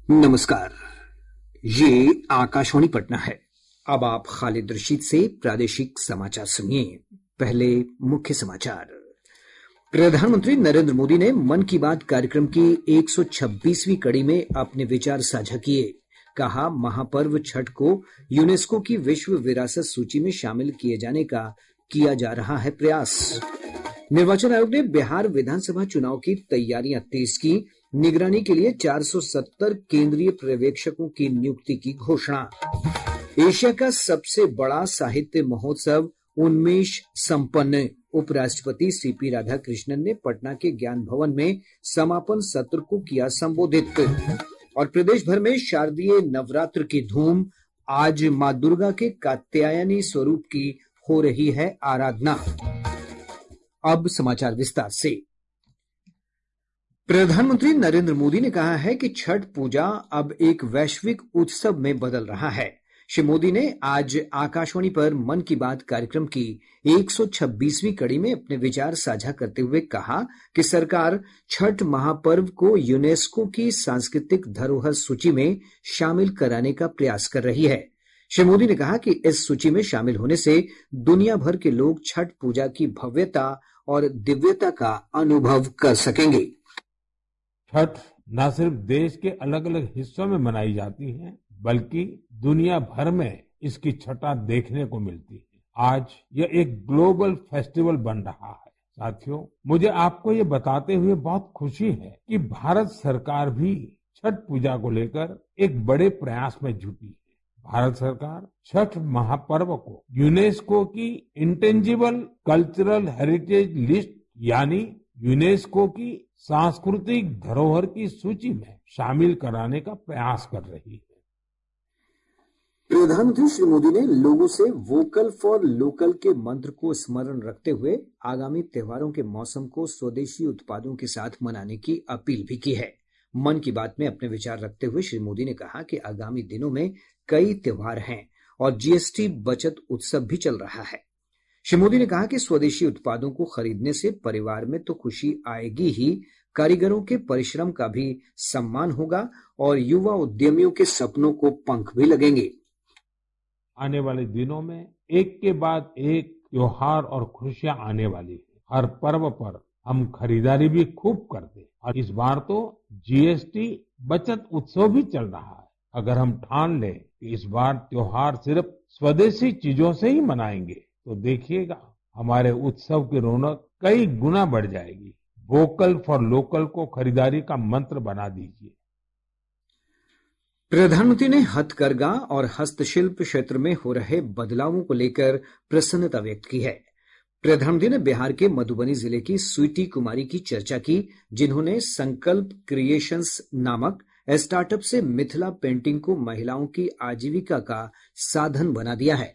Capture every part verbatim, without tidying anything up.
नमस्कार। ये आकाशवाणी पटना है। अब आप खालिद रशीद से प्रादेशिक समाचार सुनिए। पहले मुख्य समाचार। प्रधानमंत्री नरेंद्र मोदी ने मन की बात कार्यक्रम की एक सौ छब्बीसवीं कड़ी में अपने विचार साझा किए। कहा, महापर्व छठ को यूनेस्को की विश्व विरासत सूची में शामिल किए जाने का किया जा रहा है प्रयास। निर्वाचन आयोग ने बिहार विधानसभा चुनाव की तैयारियां तेज की। निगरानी के लिए चार सौ सत्तर केंद्रीय पर्यवेक्षकों की नियुक्ति की घोषणा। एशिया का सबसे बड़ा साहित्य महोत्सव उन्मेष संपन्न। उपराष्ट्रपति सीपी राधाकृष्णन ने पटना के ज्ञान भवन में समापन सत्र को किया संबोधित। और प्रदेश भर में शारदीय नवरात्र की धूम। आज मां दुर्गा के कात्यायनी स्वरूप की हो रही है आराधना। अब समाचार विस्तार से। प्रधानमंत्री नरेंद्र मोदी ने कहा है कि छठ पूजा अब एक वैश्विक उत्सव में बदल रहा है। श्री मोदी ने आज आकाशवाणी पर मन की बात कार्यक्रम की एक सौ छब्बीसवीं कड़ी में अपने विचार साझा करते हुए कहा कि सरकार छठ महापर्व को यूनेस्को की सांस्कृतिक धरोहर सूची में शामिल कराने का प्रयास कर रही है। श्री मोदी ने कहा कि इस सूची में शामिल होने से दुनिया भर के लोग छठ पूजा की भव्यता और दिव्यता का अनुभव कर सकेंगे। छठ न सिर्फ देश के अलग अलग हिस्सों में मनाई जाती है, बल्कि दुनिया भर में इसकी छठा देखने को मिलती है। आज यह एक ग्लोबल फेस्टिवल बन रहा है। साथियों, मुझे आपको ये बताते हुए बहुत खुशी है कि भारत सरकार भी छठ पूजा को लेकर एक बड़े प्रयास में जुटी है। भारत सरकार छठ महापर्व को यूनेस्को की इंटेंजिबल कल्चरल हेरिटेज लिस्ट यानी यूनेस्को की सांस्कृतिक धरोहर की सूची में शामिल कराने का प्रयास कर रही है। प्रधानमंत्री श्री मोदी ने लोगों से वोकल फॉर लोकल के मंत्र को स्मरण रखते हुए आगामी त्योहारों के मौसम को स्वदेशी उत्पादों के साथ मनाने की अपील भी की है। मन की बात में अपने विचार रखते हुए श्री मोदी ने कहा कि आगामी दिनों में कई त्योहार हैं और जीएसटी बचत उत्सव भी चल रहा है। श्री मोदी ने कहा कि स्वदेशी उत्पादों को खरीदने से परिवार में तो खुशी आएगी ही, कारीगरों के परिश्रम का भी सम्मान होगा और युवा उद्यमियों के सपनों को पंख भी लगेंगे। आने वाले दिनों में एक के बाद एक त्योहार और खुशियां आने वाली है। हर पर्व पर हम खरीदारी भी खूब करते हैं और इस बार तो जीएसटी बचत उत्सव भी चल रहा है। अगर हम ठान लें कि इस बार त्योहार सिर्फ स्वदेशी चीजों से ही मनाएंगे तो देखिएगा हमारे उत्सव की रौनक कई गुना बढ़ जाएगी। वोकल फॉर लोकल को खरीदारी का मंत्र बना दीजिए। प्रधानमंत्री ने हथकरघा और हस्तशिल्प क्षेत्र में हो रहे बदलावों को लेकर प्रसन्नता व्यक्त की है। प्रधानमंत्री ने बिहार के मधुबनी जिले की स्वीटी कुमारी की चर्चा की, जिन्होंने संकल्प क्रिएशंस नामक स्टार्टअप से मिथिला पेंटिंग को महिलाओं की आजीविका का साधन बना दिया है।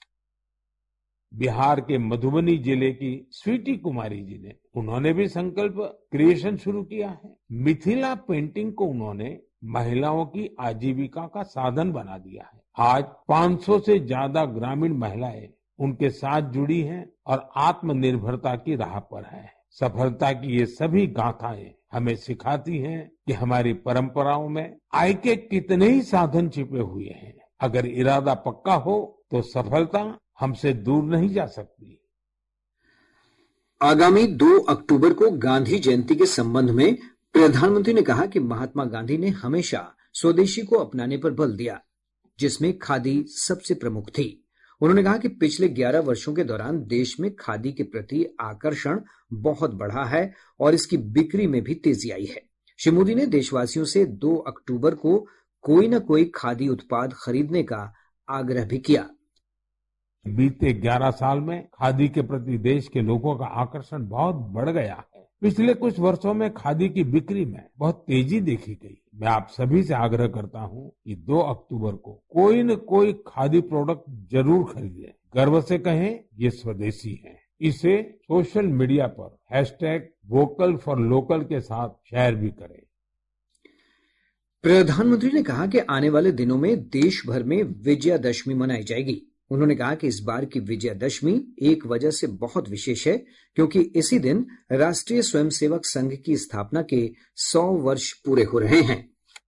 बिहार के मधुबनी जिले की स्वीटी कुमारी जी ने उन्होंने भी संकल्प क्रिएशन शुरू किया है। मिथिला पेंटिंग को उन्होंने महिलाओं की आजीविका का साधन बना दिया है। आज पाँच सौ से ज्यादा ग्रामीण महिलाएं उनके साथ जुड़ी हैं और आत्मनिर्भरता की राह पर है। सफलता की ये सभी गाथाएं हमें सिखाती हैं कि हमारी परंपराओं में आय के कितने ही साधन छिपे हुए हैं। अगर इरादा पक्का हो तो सफलता हमसे दूर नहीं जा सकती। आगामी दो अक्टूबर को गांधी जयंती के संबंध में प्रधानमंत्री ने कहा कि महात्मा गांधी ने हमेशा स्वदेशी को अपनाने पर बल दिया, जिसमें खादी सबसे प्रमुख थी। उन्होंने कहा कि पिछले ग्यारह वर्षों के दौरान देश में खादी के प्रति आकर्षण बहुत बढ़ा है और इसकी बिक्री में भी तेजी आई है। श्री मोदी ने देशवासियों से दो अक्टूबर को कोई न कोई खादी उत्पाद खरीदने का आग्रह भी किया। बीते ग्यारह साल में खादी के प्रति देश के लोगों का आकर्षण बहुत बढ़ गया है। पिछले कुछ वर्षों में खादी की बिक्री में बहुत तेजी देखी गई। मैं आप सभी से आग्रह करता हूं कि दो अक्टूबर को कोई न कोई खादी प्रोडक्ट जरूर खरीदें। गर्व से कहें ये स्वदेशी है। इसे सोशल मीडिया पर हैशटैग वोकल फॉर लोकल के साथ शेयर भी करें। प्रधानमंत्री ने कहा कि आने वाले दिनों में देश भर में विजयादशमी मनाई जाएगी। उन्होंने कहा कि इस बार की विजयादशमी एक वजह से बहुत विशेष है, क्योंकि इसी दिन राष्ट्रीय स्वयंसेवक संघ की स्थापना के सौ वर्ष पूरे हो रहे हैं।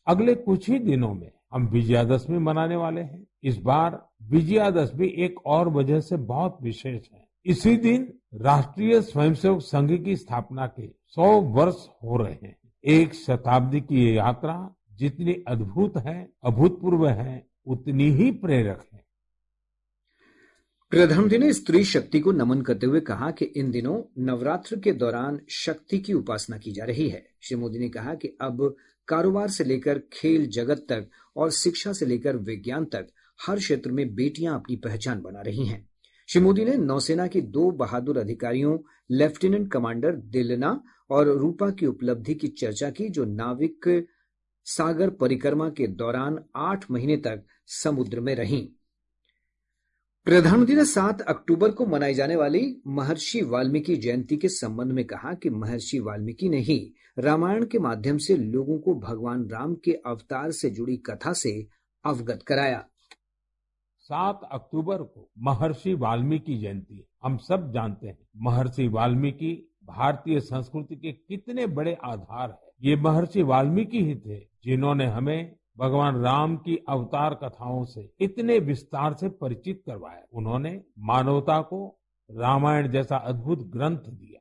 अगले कुछ ही दिनों में हम विजयादशमी मनाने वाले हैं। इस बार विजयादशमी एक और वजह से बहुत विशेष है। इसी दिन राष्ट्रीय स्वयंसेवक संघ की स्थापना के सौ वर्ष हो रहे हैं। एक शताब्दी की ये यात्रा जितनी अद्भुत है, अभूतपूर्व है, उतनी ही प्रेरक है। प्रधानमंत्री ने स्त्री शक्ति को नमन करते हुए कहा कि इन दिनों नवरात्र के दौरान शक्ति की उपासना की जा रही है। श्री मोदी ने कहा कि अब कारोबार से लेकर खेल जगत तक और शिक्षा से लेकर विज्ञान तक हर क्षेत्र में बेटियां अपनी पहचान बना रही हैं। श्री मोदी ने नौसेना की दो बहादुर अधिकारियों लेफ्टिनेंट कमांडर दिलना और रूपा की उपलब्धि की चर्चा की, जो नाविक सागर परिक्रमा के दौरान आठ महीने तक समुद्र में रहीं। प्रधानमंत्री ने सात अक्टूबर को मनाई जाने वाली महर्षि वाल्मीकि जयंती के संबंध में कहा कि महर्षि वाल्मीकि ने ही रामायण के माध्यम से लोगों को भगवान राम के अवतार से जुड़ी कथा से अवगत कराया। सात अक्टूबर को महर्षि वाल्मीकि जयंती, हम सब जानते हैं महर्षि वाल्मीकि भारतीय संस्कृति के कितने बड़े आधार है। ये महर्षि वाल्मीकि ही थे जिन्होंने हमें भगवान राम की अवतार कथाओं से इतने विस्तार से परिचित करवाया। उन्होंने मानवता को रामायण जैसा अद्भुत ग्रंथ दिया।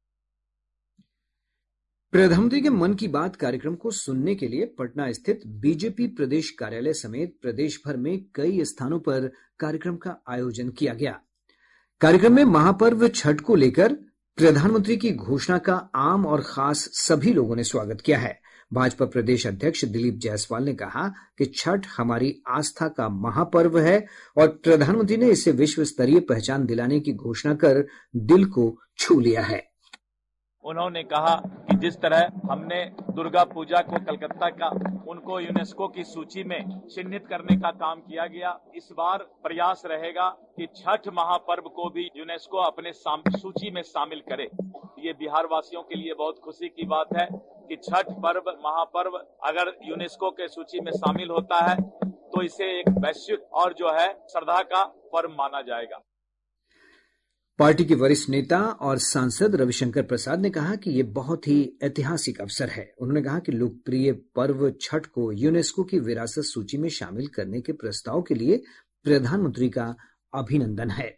प्रधानमंत्री के मन की बात कार्यक्रम को सुनने के लिए पटना स्थित बीजेपी प्रदेश कार्यालय समेत प्रदेश भर में कई स्थानों पर कार्यक्रम का आयोजन किया गया। कार्यक्रम में महापर्व छठ को लेकर प्रधानमंत्री की घोषणा का आम और खास सभी लोगों ने स्वागत किया है। भाजपा प्रदेश अध्यक्ष दिलीप जायसवाल ने कहा कि छठ हमारी आस्था का महापर्व है और प्रधानमंत्री ने इसे विश्व स्तरीय पहचान दिलाने की घोषणा कर दिल को छू लिया है। उन्होंने कहा कि जिस तरह हमने दुर्गा पूजा को कलकत्ता का उनको यूनेस्को की सूची में चिन्हित करने का काम किया गया, इस बार प्रयास रहेगा कि छठ महापर्व को भी यूनेस्को अपने सूची में शामिल करे। ये बिहार वासियों के लिए बहुत खुशी की बात है कि छठ पर्व महापर्व अगर यूनेस्को के सूची में शामिल होता है तो इसे एक वैश्विक और जो है श्रद्धा का पर्व माना जाएगा। पार्टी के वरिष्ठ नेता और सांसद रविशंकर प्रसाद ने कहा कि ये बहुत ही ऐतिहासिक अवसर है। उन्होंने कहा कि लोकप्रिय पर्व छठ को यूनेस्को की विरासत सूची में शामिल करने के प्रस्ताव के लिए प्रधानमंत्री का अभिनंदन है।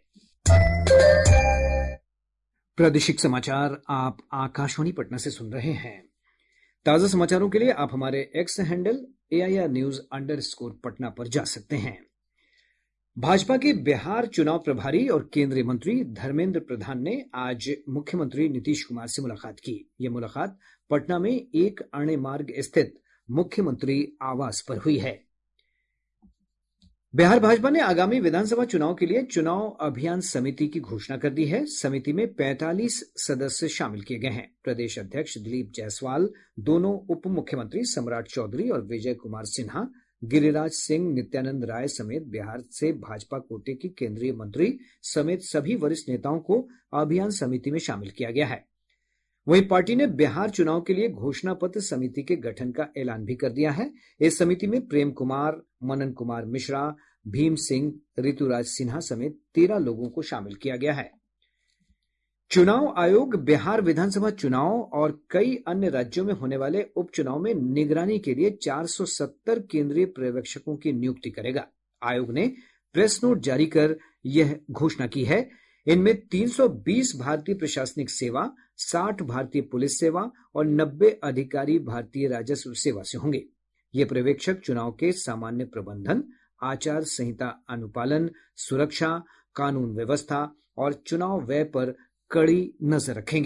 प्रादेशिक समाचार आप आकाशवाणी पटना से सुन रहे हैं। ताजा समाचारों के लिए आप हमारे X handle AIR news underscore Patna पर जा सकते हैं। भाजपा के बिहार चुनाव प्रभारी और केंद्रीय मंत्री धर्मेंद्र प्रधान ने आज मुख्यमंत्री नीतीश कुमार से मुलाकात की। यह मुलाकात पटना में एक अणे मार्ग स्थित मुख्यमंत्री आवास पर हुई है। बिहार भाजपा ने आगामी विधानसभा चुनाव के लिए चुनाव अभियान समिति की घोषणा कर दी है। समिति में पैंतालीस सदस्य शामिल किए गए हैं। प्रदेश अध्यक्ष दिलीप जायसवाल, दोनों उप मुख्यमंत्री सम्राट चौधरी और विजय कुमार सिन्हा, गिरिराज सिंह, नित्यानंद राय समेत बिहार से भाजपा कोटे की केंद्रीय मंत्री समेत सभी वरिष्ठ नेताओं को अभियान समिति में शामिल किया गया है। वहीं पार्टी ने बिहार चुनाव के लिए घोषणा पत्र समिति के गठन का ऐलान भी कर दिया है। इस समिति में प्रेम कुमार, मनन कुमार मिश्रा, भीम सिंह, ऋतुराज सिन्हा समेत तेरह लोगों को शामिल किया गया है। चुनाव आयोग बिहार विधानसभा चुनाव और कई अन्य राज्यों में होने वाले उपचुनाव में निगरानी के लिए चार सौ सत्तर केंद्रीय पर्यवेक्षकों की नियुक्ति करेगा। आयोग ने प्रेस नोट जारी कर यह घोषणा की है। इनमें तीन सौ बीस भारतीय प्रशासनिक सेवा, साठ भारतीय पुलिस सेवा और नब्बे अधिकारी भारतीय राजस्व सेवा से होंगे। ये पर्यवेक्षक चुनाव के सामान्य प्रबंधन, आचार संहिता अनुपालन, सुरक्षा, कानून व्यवस्था और चुनाव व्यय पर कड़ी नजर रखेंगे।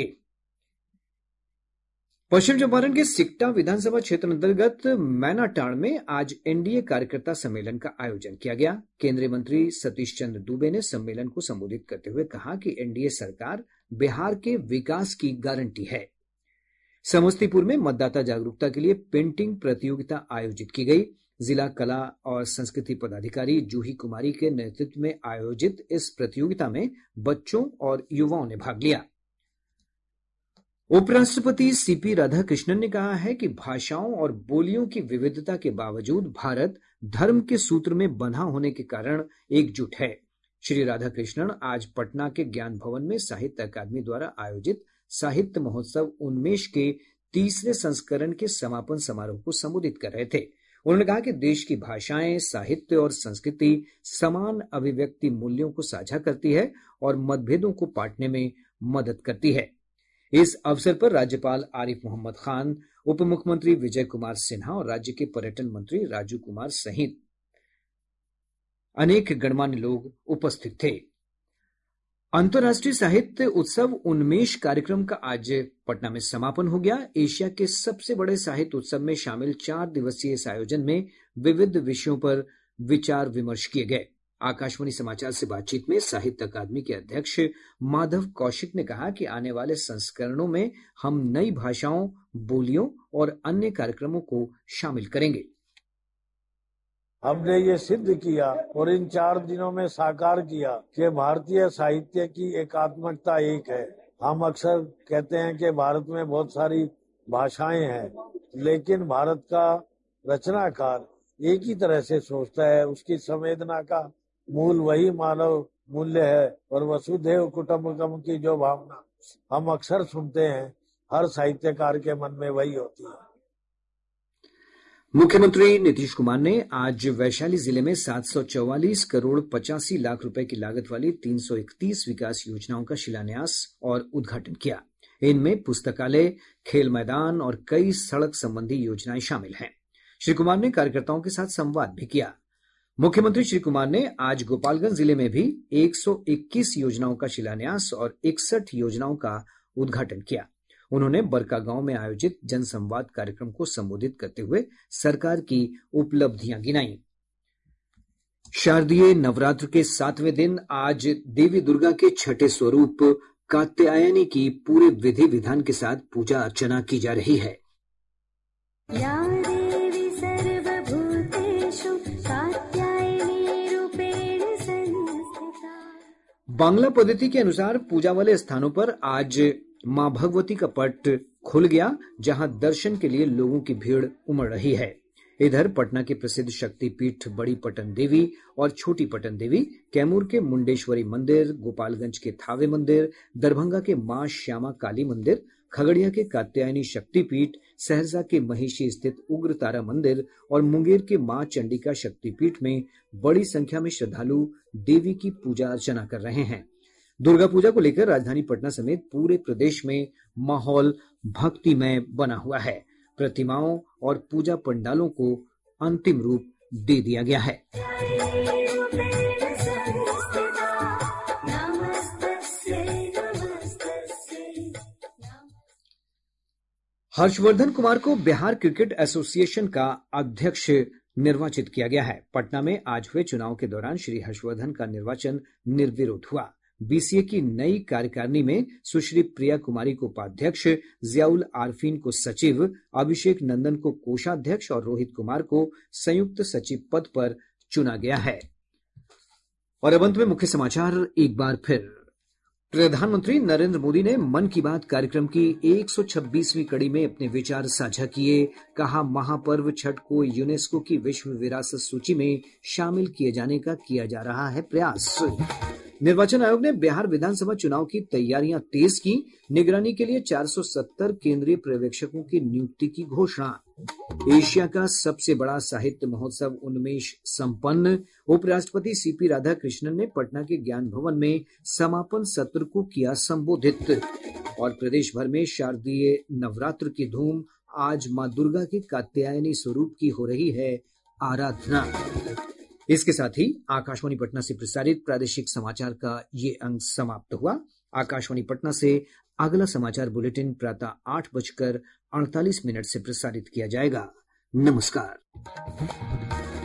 पश्चिम चंपारण के सिकटा विधानसभा क्षेत्र अंतर्गत मैनाटांड़ में आज एनडीए कार्यकर्ता सम्मेलन का आयोजन किया गया। केंद्रीय मंत्री सतीश चंद्र दूबे ने सम्मेलन को संबोधित करते हुए कहा कि एनडीए सरकार बिहार के विकास की गारंटी है। समस्तीपुर में मतदाता जागरूकता के लिए पेंटिंग प्रतियोगिता आयोजित की गई। जिला कला और संस्कृति पदाधिकारी जूही कुमारी के नेतृत्व में आयोजित इस प्रतियोगिता में बच्चों और युवाओं ने भाग लिया। उपराष्ट्रपति सीपी राधाकृष्णन ने कहा है कि भाषाओं और बोलियों की विविधता के बावजूद भारत धर्म के सूत्र में बंधा होने के कारण एकजुट है। श्री राधाकृष्णन आज पटना के ज्ञान भवन में साहित्य अकादमी द्वारा आयोजित साहित्य महोत्सव उन्मेष के तीसरे संस्करण के समापन समारोह को संबोधित कर रहे थे। उन्होंने कहा कि देश की भाषाएं, साहित्य और संस्कृति समान अभिव्यक्ति मूल्यों को साझा करती है और मतभेदों को पाटने में मदद करती है। इस अवसर पर राज्यपाल आरिफ मोहम्मद खान, उप मुख्यमंत्री विजय कुमार सिन्हा और राज्य के पर्यटन मंत्री राजू कुमार सहित अनेक गणमान्य लोग उपस्थित थे। अंतर्राष्ट्रीय साहित्य उत्सव उन्मेष कार्यक्रम का आज पटना में समापन हो गया। एशिया के सबसे बड़े साहित्य उत्सव में शामिल चार दिवसीय इस आयोजन में विविध विषयों पर विचार विमर्श किए गए। आकाशवाणी समाचार से बातचीत में साहित्य अकादमी के अध्यक्ष माधव कौशिक ने कहा कि आने वाले संस्करणों में हम नई भाषाओं, बोलियों और अन्य कार्यक्रमों को शामिल करेंगे। हमने ये सिद्ध किया और इन चार दिनों में साकार किया कि भारतीय साहित्य की एकात्मकता एक है। हम अक्सर कहते हैं कि भारत में बहुत सारी भाषाएं हैं, लेकिन भारत का रचनाकार एक ही तरह से सोचता है। उसकी संवेदना का मूल वही मानव मूल्य है और वसुधैव कुटुंबकम की जो भावना हम अक्सर सुनते हैं, हर साहित्यकार के मन में वही होती है। मुख्यमंत्री नीतीश कुमार ने आज वैशाली जिले में सात सौ चौवालीस करोड़ पचासी लाख रुपए की लागत वाली तीन सौ इकतीस विकास योजनाओं का शिलान्यास और उद्घाटन किया। इनमें पुस्तकालय, खेल मैदान और कई सड़क संबंधी योजनाएं शामिल हैं। श्री कुमार ने कार्यकर्ताओं के साथ संवाद भी किया। मुख्यमंत्री श्री कुमार ने आज गोपालगंज जिले में भी एक सौ इक्कीस योजनाओं का शिलान्यास और इकसठ योजनाओं का उद्घाटन किया। उन्होंने बरका गांव में आयोजित जनसंवाद कार्यक्रम को संबोधित करते हुए सरकार की उपलब्धियां गिनाई। शारदीय नवरात्र के सातवें दिन आज देवी दुर्गा के छठे स्वरूप कात्यायनी की पूरे विधि विधान के साथ पूजा अर्चना की जा रही है। बांग्ला पद्धति के अनुसार पूजा वाले स्थानों पर आज मां भगवती का पट खुल गया, जहां दर्शन के लिए लोगों की भीड़ उमड़ रही है। इधर पटना के प्रसिद्ध शक्तिपीठ बड़ी पटन देवी और छोटी पटन देवी, कैमूर के मुंडेश्वरी मंदिर, गोपालगंज के थावे मंदिर, दरभंगा के मां श्यामा काली मंदिर, खगड़िया के कात्यायनी शक्तिपीठ, सहरसा के महिषी स्थित उग्र तारा मंदिर और मुंगेर के मां चंडिका शक्तिपीठ में बड़ी संख्या में श्रद्धालु देवी की पूजा अर्चना कर रहे हैं। दुर्गा पूजा को लेकर राजधानी पटना समेत पूरे प्रदेश में माहौल भक्तिमय बना हुआ है। प्रतिमाओं और पूजा पंडालों को अंतिम रूप दे दिया गया है। हर्षवर्धन कुमार को बिहार क्रिकेट एसोसिएशन का अध्यक्ष निर्वाचित किया गया है। पटना में आज हुए चुनाव के दौरान श्री हर्षवर्धन का निर्वाचन निर्विरोध हुआ। बीसीए की नई कार्यकारिणी में सुश्री प्रिया कुमारी को उपाध्यक्ष, जियाउल आरफीन को सचिव, अभिषेक नंदन को कोषाध्यक्ष और रोहित कुमार को संयुक्त सचिव पद पर चुना गया है। और अब अंत में मुख्य समाचार एक बार फिर। प्रधानमंत्री नरेंद्र मोदी ने मन की बात कार्यक्रम की एक सौ छब्बीसवीं कड़ी में अपने विचार साझा किए। कहा, महापर्व छठ को यूनेस्को की विश्व विरासत सूची में शामिल किए जाने का किया जा रहा है प्रयास। निर्वाचन आयोग ने बिहार विधानसभा चुनाव की तैयारियां तेज की। निगरानी के लिए चार सौ सत्तर केंद्रीय पर्यवेक्षकों की नियुक्ति की घोषणा। एशिया का सबसे बड़ा साहित्य महोत्सव उन्मेष संपन्न। उपराष्ट्रपति सीपी राधाकृष्णन ने पटना के ज्ञान भवन में समापन सत्र को किया संबोधित। और प्रदेश भर में शारदीय नवरात्र की धूम। आज मां दुर्गा के कात्यायनी स्वरूप की हो रही है आराधना। इसके साथ ही आकाशवाणी पटना से प्रसारित प्रादेशिक समाचार का ये अंक समाप्त हुआ। आकाशवाणी पटना से अगला समाचार बुलेटिन प्रातः आठ बजकर अड़तालीस मिनट से प्रसारित किया जाएगा। नमस्कार।